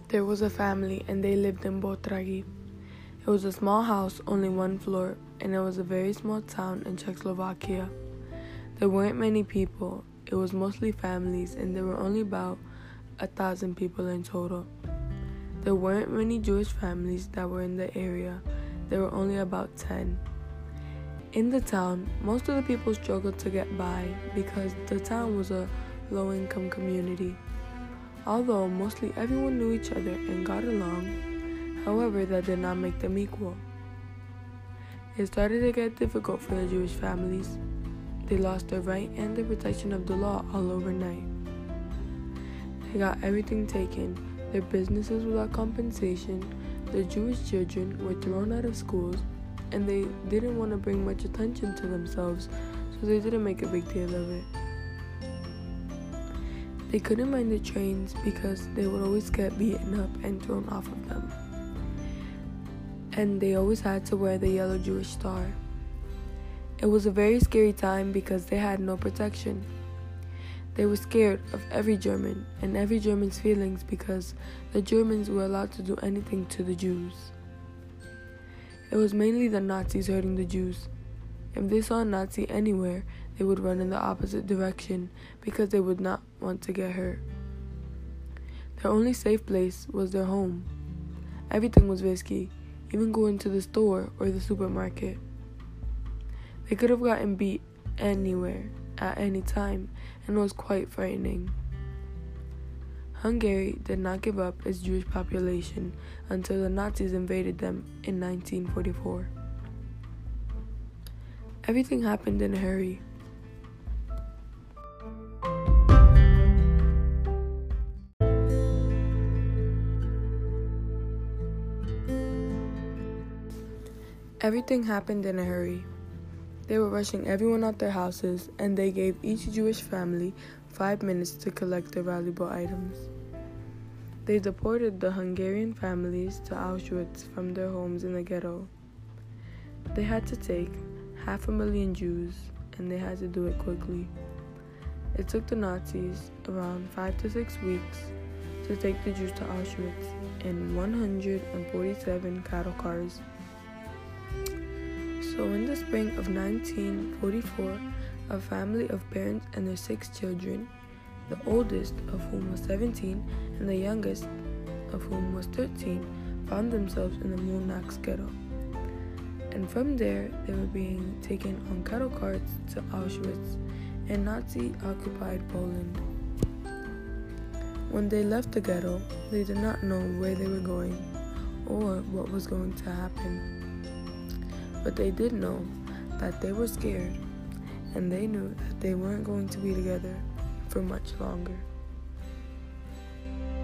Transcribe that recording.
There was a family and they lived in Botragi. It was a small house, only one floor, and it was a very small town in Czechoslovakia. There weren't many people. It was mostly families, and there were only about 1,000 people in total. There weren't many Jewish families that were in the area. There were only about 10. In the town, most of the people struggled to get by because the town was a low-income community. Although mostly everyone knew each other and got along, however, that did not make them equal. It started to get difficult for the Jewish families. They lost their right and the protection of the law all overnight. They got everything taken, their businesses without compensation, the Jewish children were thrown out of schools, and they didn't want to bring much attention to themselves, so they didn't make a big deal of it. They couldn't mind the trains because they would always get beaten up and thrown off of them. And they always had to wear the yellow Jewish star. It was a very scary time because they had no protection. They were scared of every German and every German's feelings because the Germans were allowed to do anything to the Jews. It was mainly the Nazis hurting the Jews. If they saw a Nazi anywhere, they would run in the opposite direction because they would not want to get hurt. Their only safe place was their home. Everything was risky, even going to the store or the supermarket. They could have gotten beat anywhere, at any time, and it was quite frightening. Hungary did not give up its Jewish population until the Nazis invaded them in 1944. Everything happened in a hurry. Everything happened in a hurry. They were rushing everyone out their houses, and they gave each Jewish family 5 minutes to collect their valuable items. They deported the Hungarian families to Auschwitz from their homes in the ghetto. They had to take 500,000 Jews, and they had to do it quickly. It took the Nazis around 5 to 6 weeks to take the Jews to Auschwitz in 147 cattle cars. So in the spring of 1944, a family of parents and their 6 children, the oldest of whom was 17 and the youngest of whom was 13, found themselves in the Molnax ghetto. And from there, they were being taken on cattle carts to Auschwitz in Nazi-occupied Poland. When they left the ghetto, they did not know where they were going or what was going to happen. But they did know that they were scared, and they knew that they weren't going to be together for much longer.